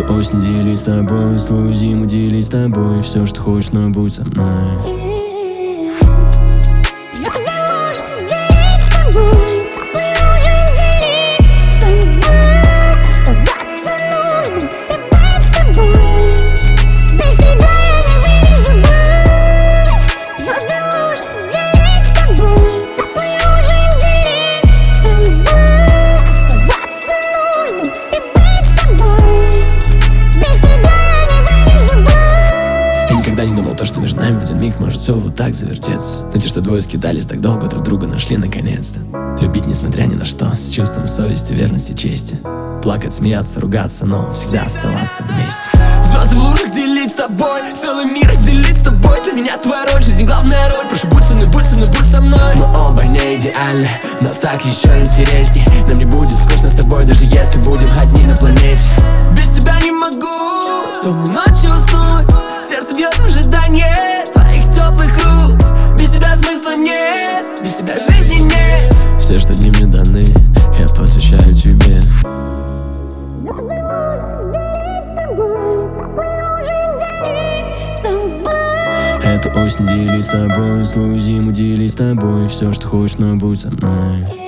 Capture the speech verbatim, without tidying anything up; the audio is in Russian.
Эту осень делить с тобой, злую зиму делить с тобой. Все, что хочешь, но будь со мной. Звезды ложь делить с тобой, теплый ужин делить с тобой. Оставаться нужным и быть с тобой. Без тебя я не вывезу боль. Звезды ложь делить с тобой, теплый ужин делить с тобой. Оставаться нужным и быть с тобой. Без тебя я не вывезу боль. Я никогда не думал то, что между нами в один миг может все вот так завертеться. Но те, что двое скитались так долго, друг друга нашли наконец-то. Любить несмотря ни на что, с чувством совести, верности, чести. Плакать, смеяться, ругаться, но всегда оставаться вместе. Звезды в лужах делить с тобой, целый мир разделить с тобой. Для меня твоя роль, жизнь главная роль. Прошу, будь со мной, будь со мной, будь со мной. Мы оба не идеальны, но так еще интересней. Нам не будет скучно с тобой, даже если будем одни на планете. Без тебя не могу темной ночью уснуть. Сердце бьет в ожидании твоих теплых рук. Без тебя смысла нет, без тебя жизни нет. Все, что дни мне даны, я посвящаю тебе. Эту осень делить с тобой, злую зиму делить с тобой. Все, что хочешь, но будь со мной.